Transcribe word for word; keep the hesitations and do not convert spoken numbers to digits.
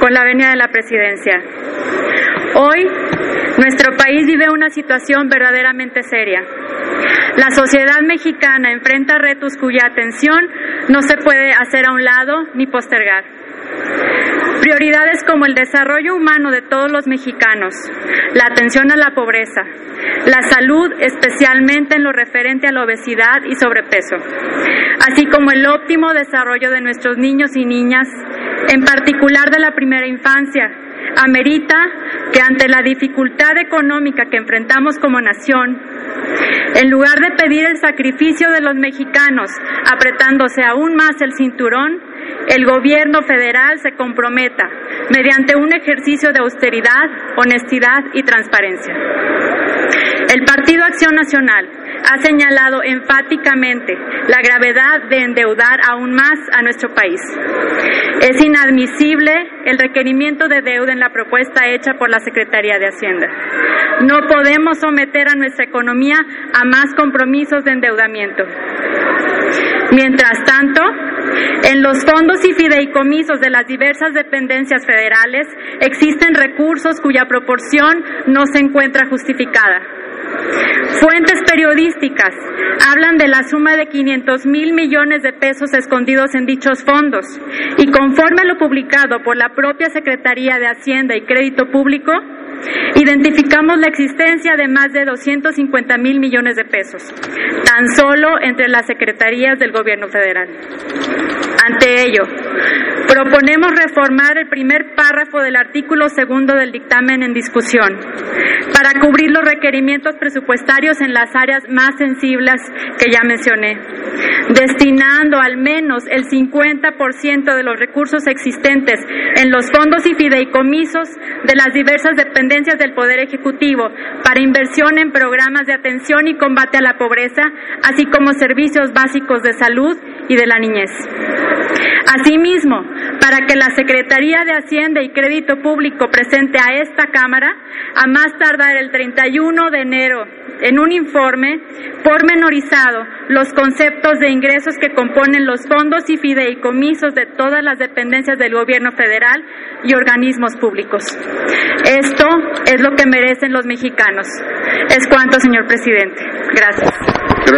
con la venia de la presidencia. Hoy, nuestro país vive una situación verdaderamente seria. La sociedad mexicana enfrenta retos cuya atención no se puede hacer a un lado ni postergar. Prioridades como el desarrollo humano de todos los mexicanos, la atención a la pobreza, la salud, especialmente en lo referente a la obesidad y sobrepeso, así como el óptimo desarrollo de nuestros niños y niñas, en particular de la primera infancia, amerita que ante la dificultad económica que enfrentamos como nación, en lugar de pedir el sacrificio de los mexicanos apretándose aún más el cinturón, el gobierno federal se comprometa mediante un ejercicio de austeridad, honestidad y transparencia. El Partido Acción Nacional ha señalado enfáticamente la gravedad de endeudar aún más a nuestro país. Es inadmisible el requerimiento de deuda en la propuesta hecha por la Secretaría de Hacienda. No podemos someter a nuestra economía a más compromisos de endeudamiento. Mientras tanto, en los fondos y fideicomisos de las diversas dependencias federales existen recursos cuya proporción no se encuentra justificada. Fuentes periodísticas hablan de la suma de quinientos mil millones de pesos escondidos en dichos fondos y conforme a lo publicado por la propia Secretaría de Hacienda y Crédito Público, identificamos la existencia de más de doscientos cincuenta mil millones de pesos, tan solo entre las secretarías del gobierno federal. Ante ello, proponemos reformar el primer párrafo del artículo segundo del dictamen en discusión para cubrir los requerimientos presupuestarios en las áreas más sensibles que ya mencioné, destinando al menos el cincuenta por ciento de los recursos existentes en los fondos y fideicomisos de las diversas dependencias del Poder Ejecutivo para inversión en programas de atención y combate a la pobreza, así como servicios básicos de salud y de la niñez. Asimismo, para que la Secretaría de Hacienda y Crédito Público presente a esta Cámara, a más tardar el treinta y uno de enero, en un informe pormenorizado, los conceptos de ingresos que componen los fondos y fideicomisos de todas las dependencias del gobierno federal y organismos públicos. Esto es lo que merecen los mexicanos. Es cuanto, señor presidente. Gracias.